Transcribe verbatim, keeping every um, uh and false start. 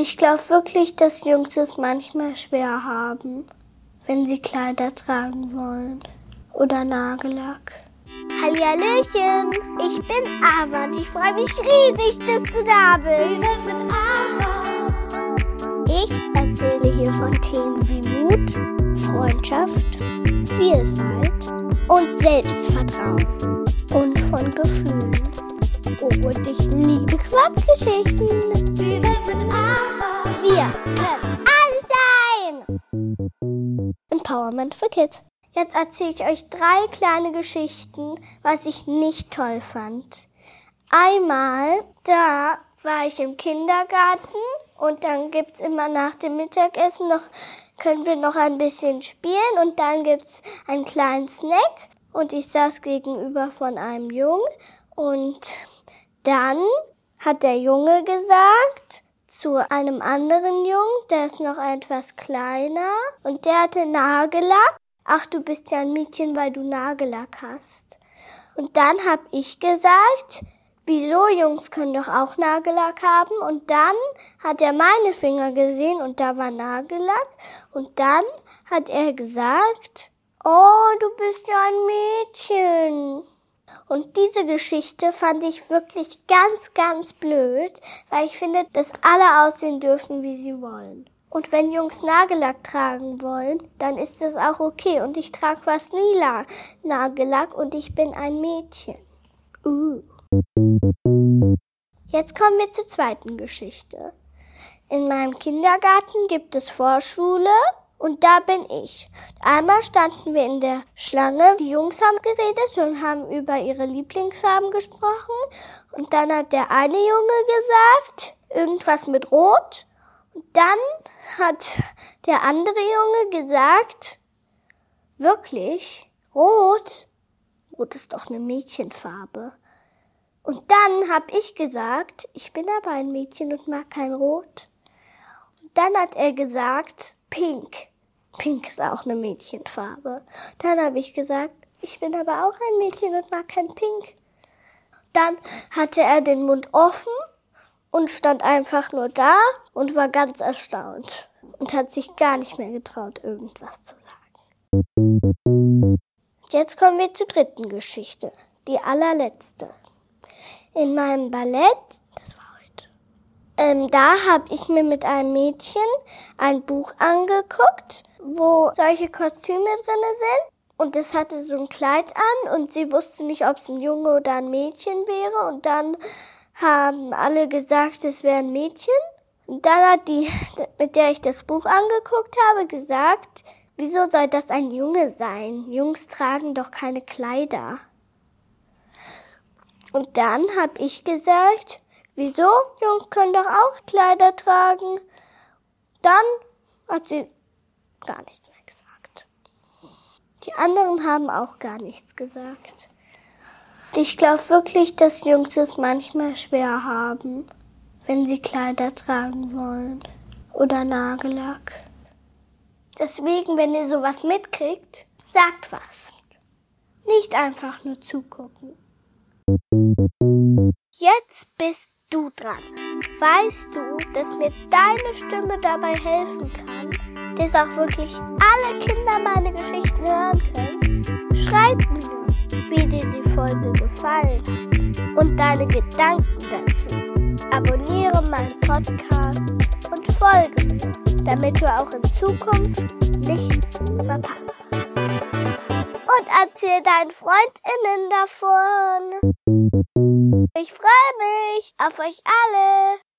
Ich glaube wirklich, dass Jungs es manchmal schwer haben, wenn sie Kleider tragen wollen oder Nagellack. Hallihallöchen, ich bin Ava und ich freue mich riesig, dass du da bist. Mit Ava. Ich erzähle hier von Themen wie Mut, Freundschaft, Vielfalt und Selbstvertrauen und von Gefühlen. Oh, und ich liebe Quatschgeschichten. Wir können alles sein. Empowerment für Kids. Jetzt erzähle ich euch drei kleine Geschichten, was ich nicht toll fand. Einmal, da war ich im Kindergarten und dann gibt's immer nach dem Mittagessen noch, können wir noch ein bisschen spielen und dann gibt's einen kleinen Snack und ich saß gegenüber von einem Jungen und dann hat der Junge gesagt zu einem anderen Jungen, der ist noch etwas kleiner und der hatte Nagellack. Ach, du bist ja ein Mädchen, weil du Nagellack hast. Und dann hab ich gesagt, wieso, Jungs können doch auch Nagellack haben. Und dann hat er meine Finger gesehen und da war Nagellack. Und dann hat er gesagt, oh, du bist ja ein Mädchen. Und diese Geschichte fand ich wirklich ganz, ganz blöd, weil ich finde, dass alle aussehen dürfen, wie sie wollen. Und wenn Jungs Nagellack tragen wollen, dann ist das auch okay. Und ich trage fast nie Nagellack und ich bin ein Mädchen. Uh. Jetzt kommen wir zur zweiten Geschichte. In meinem Kindergarten gibt es Vorschule und da bin ich. Einmal standen wir in der Schlange. Die Jungs haben geredet und haben über ihre Lieblingsfarben gesprochen. Und dann hat der eine Junge gesagt, irgendwas mit Rot. Und dann hat der andere Junge gesagt, wirklich, Rot? Rot ist doch eine Mädchenfarbe. Und dann habe ich gesagt, ich bin aber ein Mädchen und mag kein Rot. Und dann hat er gesagt, Pink. Pink ist auch eine Mädchenfarbe. Dann habe ich gesagt, ich bin aber auch ein Mädchen und mag kein Pink. Dann hatte er den Mund offen und stand einfach nur da und war ganz erstaunt und hat sich gar nicht mehr getraut, irgendwas zu sagen. Jetzt kommen wir zur dritten Geschichte, die allerletzte. In meinem Ballett, das war heute, ähm, da habe ich mir mit einem Mädchen ein Buch angeguckt, wo solche Kostüme drin sind. Und es hatte so ein Kleid an und sie wusste nicht, ob es ein Junge oder ein Mädchen wäre. Und dann haben alle gesagt, es wäre ein Mädchen. Und dann hat die, mit der ich das Buch angeguckt habe, gesagt, wieso soll das ein Junge sein? Jungs tragen doch keine Kleider. Und dann habe ich gesagt, wieso? Jungs können doch auch Kleider tragen. Dann hat sie gar nichts mehr gesagt. Die anderen haben auch gar nichts gesagt. Ich glaube wirklich, dass Jungs es manchmal schwer haben, wenn sie Kleider tragen wollen oder Nagellack. Deswegen, wenn ihr sowas mitkriegt, sagt was. Nicht einfach nur zugucken. Jetzt bist du dran. Weißt du, dass mir deine Stimme dabei helfen kann, dass auch wirklich alle Kinder meine Geschichten hören können? Schreib mir, wie dir die Folge gefallen und deine Gedanken dazu. Abonniere meinen Podcast und folge mir, damit du auch in Zukunft nichts verpasst. Und erzähl deinen FreundInnen davon. Ich freue mich auf euch alle.